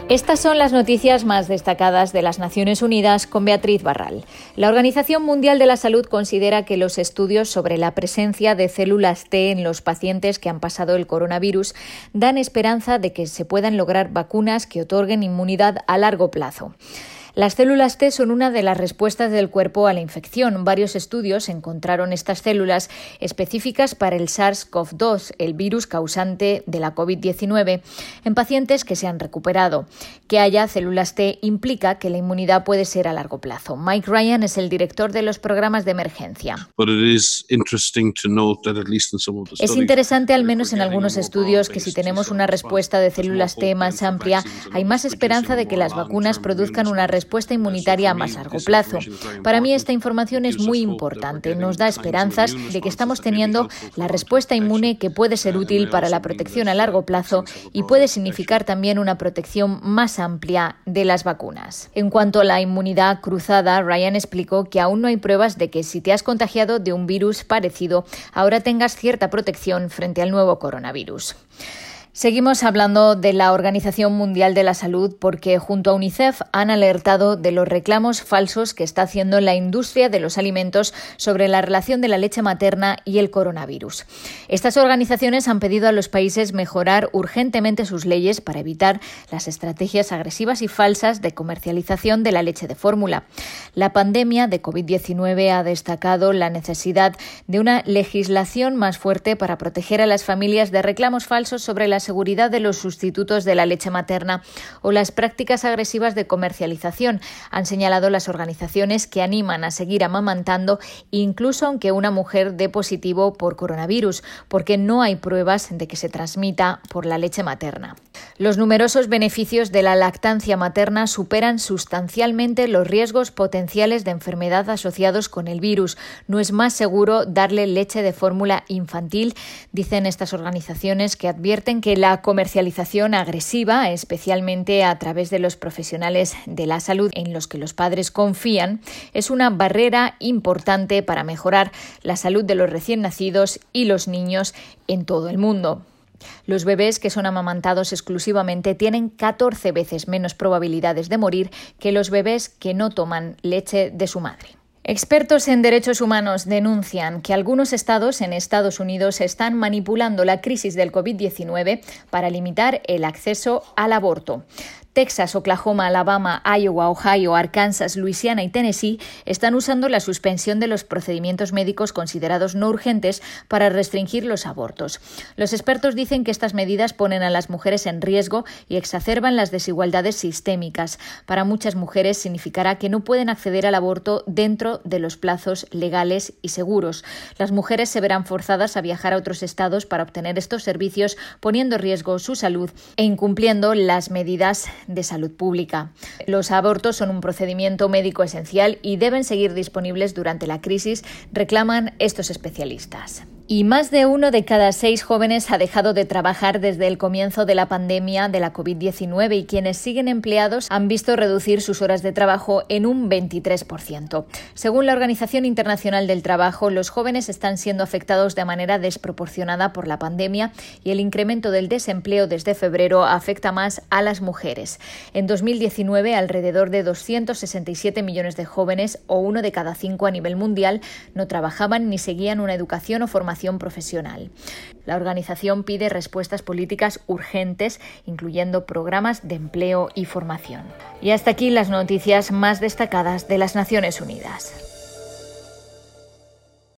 Estas son las noticias más destacadas de las Naciones Unidas con Beatriz Barral. La Organización Mundial de la Salud considera que los estudios sobre la presencia de células T en los pacientes que han pasado el coronavirus dan esperanza de que se puedan lograr vacunas que otorguen inmunidad a largo plazo. Las células T son una de las respuestas del cuerpo a la infección. Varios estudios encontraron estas células específicas para el SARS-CoV-2, el virus causante de la COVID-19, en pacientes que se han recuperado. Que haya células T implica que la inmunidad puede ser a largo plazo. Mike Ryan es el director de los programas de emergencia. Es interesante, al menos en algunos estudios, que si tenemos una respuesta de células T más amplia, hay más esperanza de que las vacunas produzcan una respuesta inmunitaria a más largo plazo. Para mí esta información es muy importante. Nos da esperanzas de que estamos teniendo la respuesta inmune que puede ser útil para la protección a largo plazo y puede significar también una protección más amplia de las vacunas. En cuanto a la inmunidad cruzada, Ryan explicó que aún no hay pruebas de que si te has contagiado de un virus parecido, ahora tengas cierta protección frente al nuevo coronavirus. Seguimos hablando de la Organización Mundial de la Salud porque junto a UNICEF han alertado de los reclamos falsos que está haciendo la industria de los alimentos sobre la relación de la leche materna y el coronavirus. Estas organizaciones han pedido a los países mejorar urgentemente sus leyes para evitar las estrategias agresivas y falsas de comercialización de la leche de fórmula. La pandemia de COVID-19 ha destacado la necesidad de una legislación más fuerte para proteger a las familias de reclamos falsos sobre la seguridad de los sustitutos de la leche materna o las prácticas agresivas de comercialización, han señalado las organizaciones que animan a seguir amamantando incluso aunque una mujer dé positivo por coronavirus, porque no hay pruebas de que se transmita por la leche materna. Los numerosos beneficios de la lactancia materna superan sustancialmente los riesgos potenciales de enfermedad asociados con el virus. No es más seguro darle leche de fórmula infantil, dicen estas organizaciones, que advierten que la comercialización agresiva, especialmente a través de los profesionales de la salud en los que los padres confían, es una barrera importante para mejorar la salud de los recién nacidos y los niños en todo el mundo. Los bebés que son amamantados exclusivamente tienen 14 veces menos probabilidades de morir que los bebés que no toman leche de su madre. Expertos en derechos humanos denuncian que algunos estados en Estados Unidos están manipulando la crisis del COVID-19 para limitar el acceso al aborto. Texas, Oklahoma, Alabama, Iowa, Ohio, Arkansas, Luisiana y Tennessee están usando la suspensión de los procedimientos médicos considerados no urgentes para restringir los abortos. Los expertos dicen que estas medidas ponen a las mujeres en riesgo y exacerban las desigualdades sistémicas. Para muchas mujeres significará que no pueden acceder al aborto dentro de los plazos legales y seguros. Las mujeres se verán forzadas a viajar a otros estados para obtener estos servicios, poniendo en riesgo su salud e incumpliendo las medidas de salud pública. Los abortos son un procedimiento médico esencial y deben seguir disponibles durante la crisis, reclaman estos especialistas. Y más de 1 de cada 6 jóvenes ha dejado de trabajar desde el comienzo de la pandemia de la COVID-19 y quienes siguen empleados han visto reducir sus horas de trabajo en un 23%. Según la Organización Internacional del Trabajo, los jóvenes están siendo afectados de manera desproporcionada por la pandemia y el incremento del desempleo desde febrero afecta más a las mujeres. En 2019, alrededor de 267 millones de jóvenes, o 1 de cada 5 a nivel mundial, no trabajaban ni seguían una educación o formación profesional. La organización pide respuestas políticas urgentes, incluyendo programas de empleo y formación. Y hasta aquí las noticias más destacadas de las Naciones Unidas.